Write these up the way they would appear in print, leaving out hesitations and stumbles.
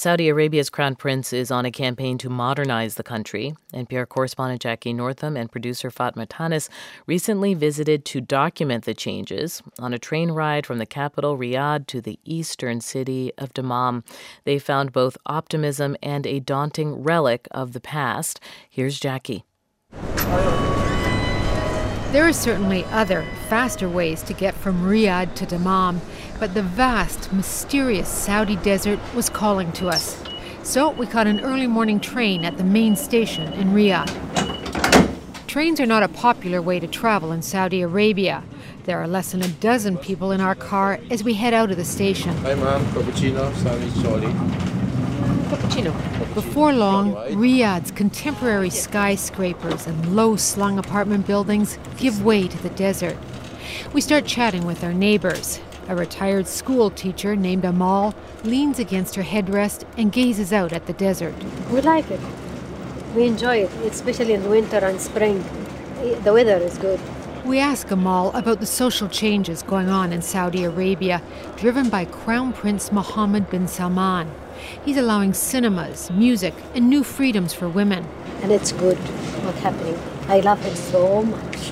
Saudi Arabia's Crown Prince is on a campaign to modernize the country. NPR correspondent Jackie Northam and producer Fatma Tanis recently visited to document the changes on a train ride from the capital, Riyadh, to the eastern city of Dammam. They found both optimism and a daunting relic of the past. Here's Jackie. There are certainly other, faster ways to get from Riyadh to Dammam, but the vast, mysterious Saudi desert was calling to us. So we caught an early morning train at the main station in Riyadh. Trains are not a popular way to travel in Saudi Arabia. There are less than a dozen people in our car as we head out of the station. Hi, ma'am. Cappuccino, sandwich, Charlie. Cappuccino. Before long, Riyadh's contemporary skyscrapers and low-slung apartment buildings give way to the desert. We start chatting with our neighbors. A retired school teacher named Amal leans against her headrest and gazes out at the desert. We like it. We enjoy it, especially in winter and spring. The weather is good. We ask Amal about the social changes going on in Saudi Arabia, driven by Crown Prince Mohammed bin Salman. He's allowing cinemas, music, and new freedoms for women. And it's good what's happening. I love him so much.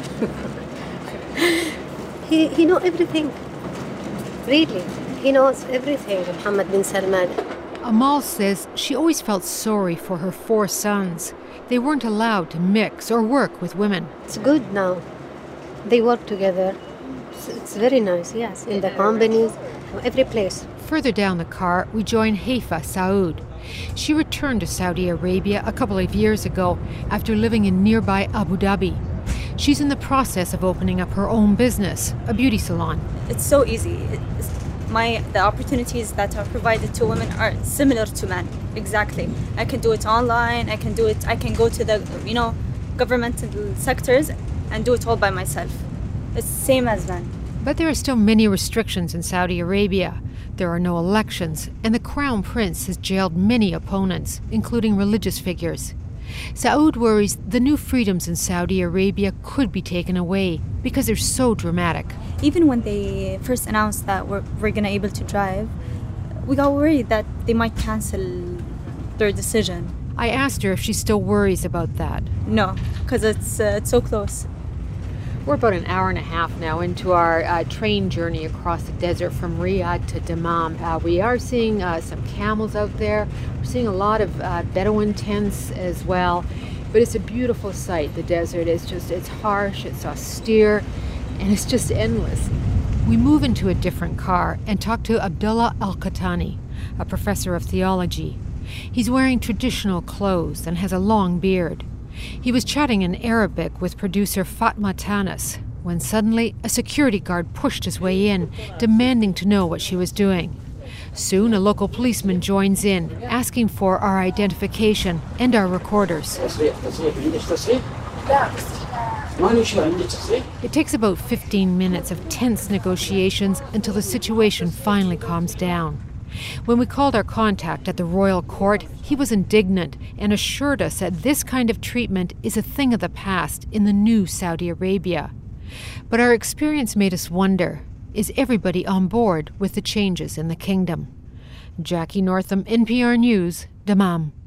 He knows everything. Really. He knows everything, Mohammed bin Salman. Amal says she always felt sorry for her 4 sons. They weren't allowed to mix or work with women. It's good now. They work together. It's very nice, yes. In the companies, every place. Further down the car, we join Haifa Saud. She returned to Saudi Arabia a couple of years ago after living in nearby Abu Dhabi. She's in the process of opening up her own business, a beauty salon. It's so easy. The opportunities that are provided to women are similar to men. Exactly. I can do it online. I can go to the, governmental sectors and do it all by myself. It's the same as men. But there are still many restrictions in Saudi Arabia. There are no elections, and the Crown Prince has jailed many opponents, including religious figures. Saud worries the new freedoms in Saudi Arabia could be taken away because they're so dramatic. Even when they first announced that we're going to be able to drive, we got worried that they might cancel their decision. I asked her if she still worries about that. No, because it's so close. We're about an hour and a half now into our train journey across the desert from Riyadh to Dammam. We are seeing some camels out there. We're seeing a lot of Bedouin tents as well. But it's a beautiful sight. The desert is it's harsh, it's austere, and it's just endless. We move into a different car and talk to Abdullah Al-Qahtani, a professor of theology. He's wearing traditional clothes and has a long beard. He was chatting in Arabic with producer Fatma Tanis when suddenly a security guard pushed his way in, demanding to know what she was doing. Soon, a local policeman joins in, asking for our identification and our recorders. It takes about 15 minutes of tense negotiations until the situation finally calms down. When we called our contact at the royal court, he was indignant and assured us that this kind of treatment is a thing of the past in the new Saudi Arabia. But our experience made us wonder, is everybody on board with the changes in the kingdom? Jackie Northam, NPR News, Dammam.